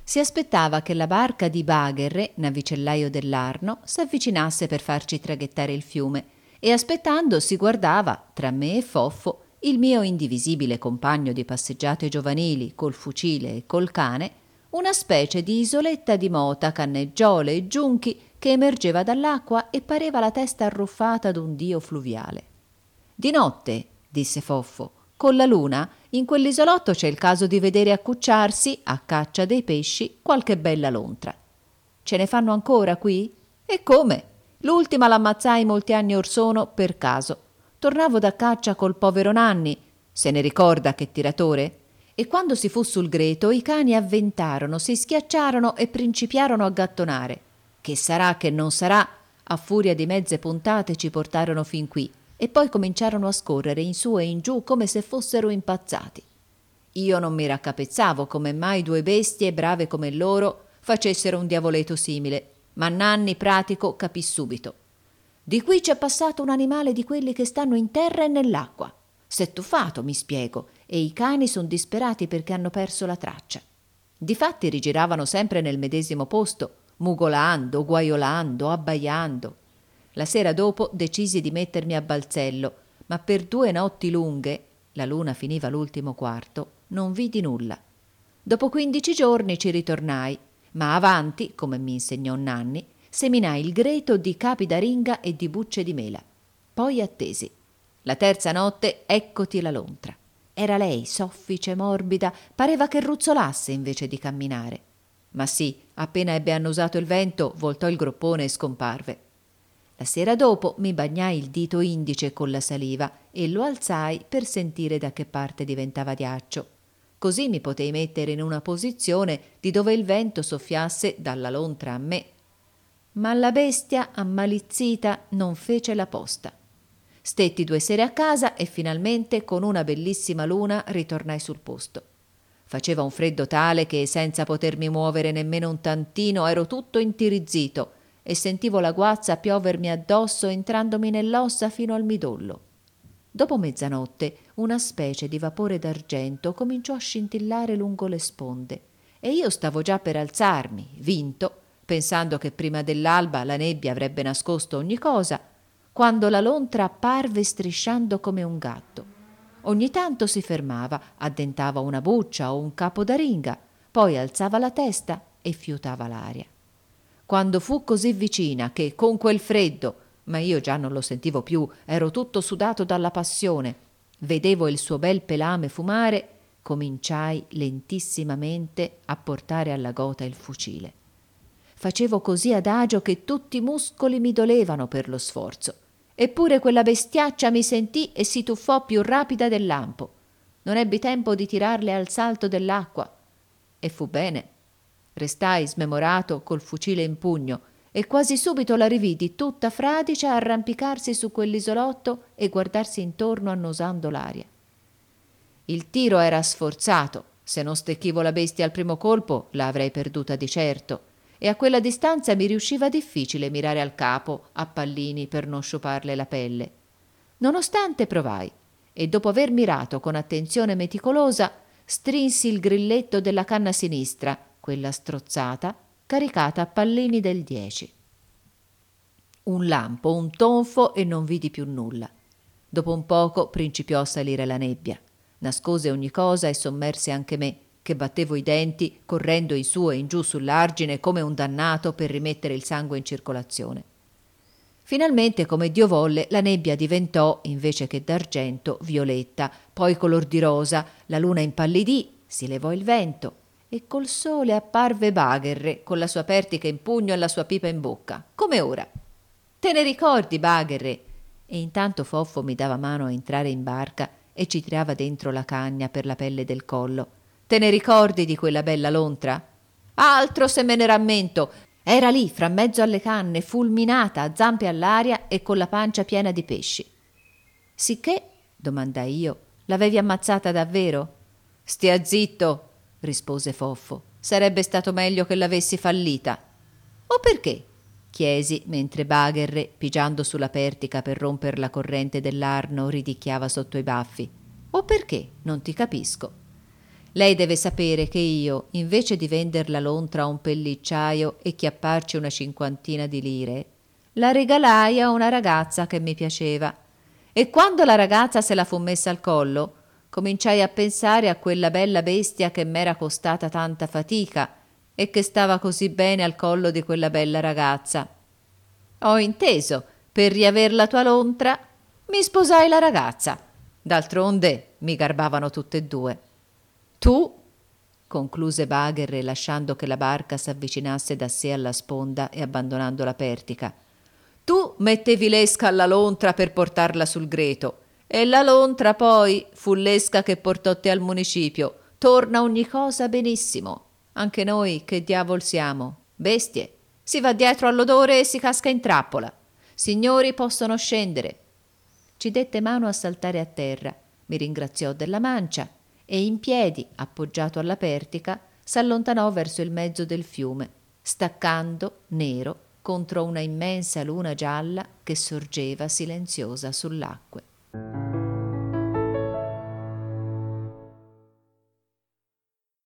Si aspettava che la barca di Bagher, navicellaio dell'Arno, s'avvicinasse per farci traghettare il fiume e aspettando si guardava, tra me e Foffo, il mio indivisibile compagno di passeggiate giovanili col fucile e col cane, una specie di isoletta di mota, canneggiole e giunchi che emergeva dall'acqua e pareva la testa arruffata d'un dio fluviale. «Di notte», disse Foffo, «con la luna, in quell'isolotto c'è il caso di vedere accucciarsi, a caccia dei pesci, qualche bella lontra». «Ce ne fanno ancora qui?» «E come? L'ultima l'ammazzai molti anni or sono per caso. Tornavo da caccia col povero Nanni, se ne ricorda che tiratore? E quando si fu sul greto i cani avventarono, si schiacciarono e principiarono a gattonare. Che sarà, che non sarà, a furia di mezze puntate ci portarono fin qui e poi cominciarono a scorrere in su e in giù come se fossero impazzati. Io non mi raccapezzavo come mai due bestie brave come loro facessero un diavoleto simile, ma Nanni pratico capì subito. Di qui c'è passato un animale di quelli che stanno in terra e nell'acqua. S'è tuffato, mi spiego, e i cani son disperati perché hanno perso la traccia. Difatti rigiravano sempre nel medesimo posto, mugolando, guaiolando, abbaiando. La sera dopo decisi di mettermi a balzello, ma per 2 notti lunghe, la luna finiva l'ultimo quarto, non vidi nulla. Dopo 15 giorni ci ritornai, ma avanti, come mi insegnò Nanni, seminai il greto di capi d'aringa e di bucce di mela. Poi attesi. La terza notte eccoti la lontra. Era lei, soffice, morbida, pareva che ruzzolasse invece di camminare. Ma sì, appena ebbe annusato il vento, voltò il groppone e scomparve. La sera dopo mi bagnai il dito indice con la saliva e lo alzai per sentire da che parte diventava ghiaccio. Così mi potei mettere in una posizione di dove il vento soffiasse dalla lontra a me. Ma la bestia, ammalizzita, non fece la posta. Stetti 2 sere a casa e finalmente, con una bellissima luna, ritornai sul posto. Faceva un freddo tale che, senza potermi muovere nemmeno un tantino, ero tutto intirizzito e sentivo la guazza piovermi addosso entrandomi nell'ossa fino al midollo. Dopo mezzanotte una specie di vapore d'argento cominciò a scintillare lungo le sponde e io stavo già per alzarmi, vinto, pensando che prima dell'alba la nebbia avrebbe nascosto ogni cosa, quando la lontra apparve strisciando come un gatto. Ogni tanto si fermava, addentava una buccia o un capo d'aringa, poi alzava la testa e fiutava l'aria. Quando fu così vicina che, con quel freddo, ma io già non lo sentivo più, ero tutto sudato dalla passione, vedevo il suo bel pelame fumare, cominciai lentissimamente a portare alla gota il fucile. Facevo così adagio che tutti i muscoli mi dolevano per lo sforzo. Eppure quella bestiaccia mi sentì e si tuffò più rapida del lampo. Non ebbi tempo di tirarle al salto dell'acqua. E fu bene. Restai smemorato col fucile in pugno e quasi subito la rividi tutta fradicia arrampicarsi su quell'isolotto e guardarsi intorno annusando l'aria. Il tiro era sforzato. Se non stecchivo la bestia al primo colpo la avrei perduta di certo. E a quella distanza mi riusciva difficile mirare al capo, a pallini, per non sciuparle la pelle. Nonostante provai, e dopo aver mirato con attenzione meticolosa, strinsi il grilletto della canna sinistra, quella strozzata, caricata a pallini del 10. Un lampo, un tonfo e non vidi più nulla. Dopo un poco principiò a salire la nebbia. Nascose ogni cosa e sommerse anche me, che battevo i denti, correndo in su e in giù sull'argine come un dannato per rimettere il sangue in circolazione. Finalmente, come Dio volle, la nebbia diventò, invece che d'argento, violetta, poi color di rosa, la luna impallidì, si levò il vento e col sole apparve Bagher con la sua pertica in pugno e la sua pipa in bocca, come ora. «Te ne ricordi, Bagher?» E intanto Foffo mi dava mano a entrare in barca e ci tirava dentro la cagna per la pelle del collo. «Te ne ricordi di quella bella lontra?» «Altro se me ne rammento! Era lì, fra mezzo alle canne, fulminata, a zampe all'aria e con la pancia piena di pesci». «Sicché?» domandai io. «L'avevi ammazzata davvero?» «Stia zitto!» rispose Foffo. «Sarebbe stato meglio che l'avessi fallita». «O perché?» chiesi, mentre Bagher, pigiando sulla pertica per romper la corrente dell'Arno, ridicchiava sotto i baffi. «O perché? Non ti capisco». Lei deve sapere che io, invece di vender la lontra a un pellicciaio e chiapparci una 50 di lire, la regalai a una ragazza che mi piaceva. E quando la ragazza se la fu messa al collo, cominciai a pensare a quella bella bestia che m'era costata tanta fatica e che stava così bene al collo di quella bella ragazza. Ho inteso, per riaver la tua lontra, mi sposai la ragazza. D'altronde mi garbavano tutte e due. Tu, concluse Bagher lasciando che la barca s'avvicinasse da sé alla sponda e abbandonando la pertica, tu mettevi l'esca alla lontra per portarla sul greto e la lontra poi fu l'esca che portò te al municipio. Torna ogni cosa benissimo. Anche noi che diavol siamo? Bestie. Si va dietro all'odore e si casca in trappola. Signori possono scendere. Ci dette mano a saltare a terra, mi ringraziò della mancia e in piedi, appoggiato alla pertica, s'allontanò verso il mezzo del fiume, staccando, nero, contro una immensa luna gialla che sorgeva silenziosa sull'acque.